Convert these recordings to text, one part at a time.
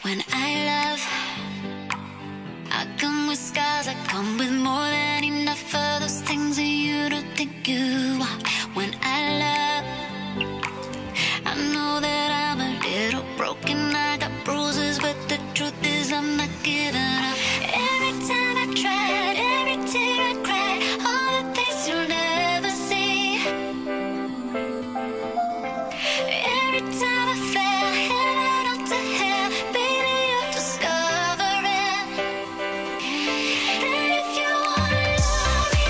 When I love, I come with scars, I come with more than enough of those things that you don't think you want. When I love, I know that I'm a little broken, I got bruises, but the truth is I'm not giving up. Every time I tried, every tear I cried, all the things you'll never see. Every time I fell, heaven up to hell, baby, you're discovering. And if you wanna love me,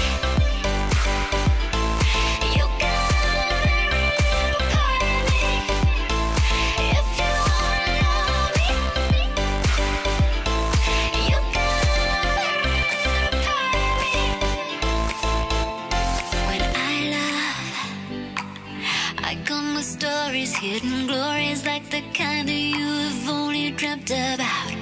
you got every little part of me. If you wanna love me, you got every little part of me. When I love, I come with stories, hidden glories, like the kind that you have only dreamt about.